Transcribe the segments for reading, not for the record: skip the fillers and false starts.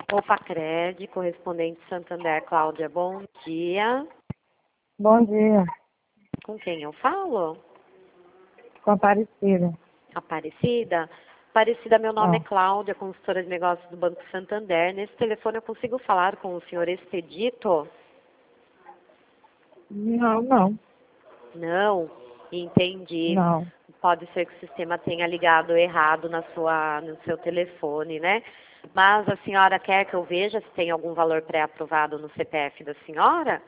Opa, Cred, correspondente Santander, Cláudia, bom dia. Bom dia, Com quem eu falo? com a Aparecida. Aparecida? Aparecida, meu nome é Ah. Cláudia, consultora de negócios do Banco Santander. Nesse telefone eu consigo falar com o senhor Expedito? Não. Não? Entendi. Pode ser que o sistema tenha ligado errado no seu telefone, né? Mas a senhora quer que eu veja se tem algum valor pré-aprovado no CPF da senhora?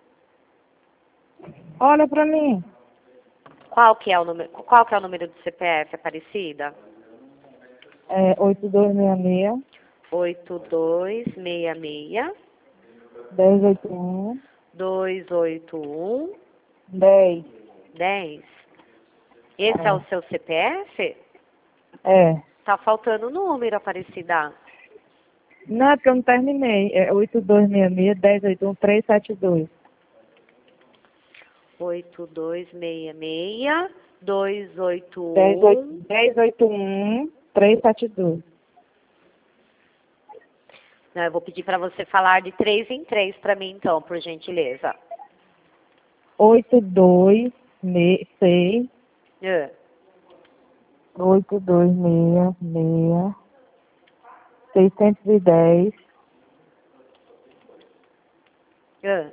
Olha pra mim. Qual que é o número do CPF, Aparecida? É 8266 8266 1081 281 10. 10. Esse é o seu CPF? É. Tá faltando o número, Aparecida. Não, é porque eu não terminei. É 8266 1081 372. 8266 281 1081 372. Não, eu vou pedir para você falar de 3 em 3 para mim, então, por gentileza. 8266 É. 8266 610 É.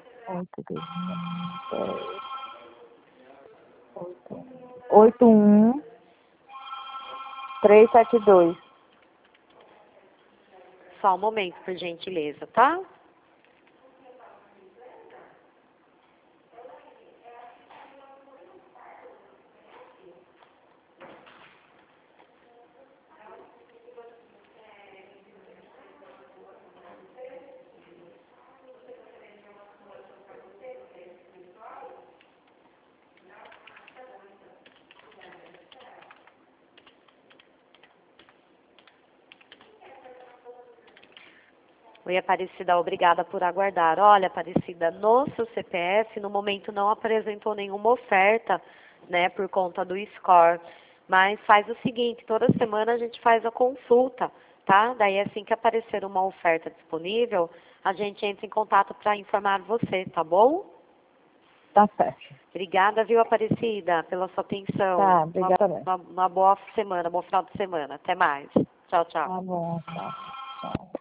81 372. Só um momento, por gentileza, tá? Oi, Aparecida, obrigada por aguardar. Olha, Aparecida, no seu CPF, no momento não apresentou nenhuma oferta, né, por conta do score. Mas faz o seguinte, toda semana a gente faz a consulta, tá? Daí assim que aparecer uma oferta disponível, a gente entra em contato para informar você, tá bom? Tá certo. Obrigada, viu, Aparecida, pela sua atenção. Tá, obrigada. Uma boa semana, bom final de semana. Até mais. Tchau, tchau. Tá bom, tchau.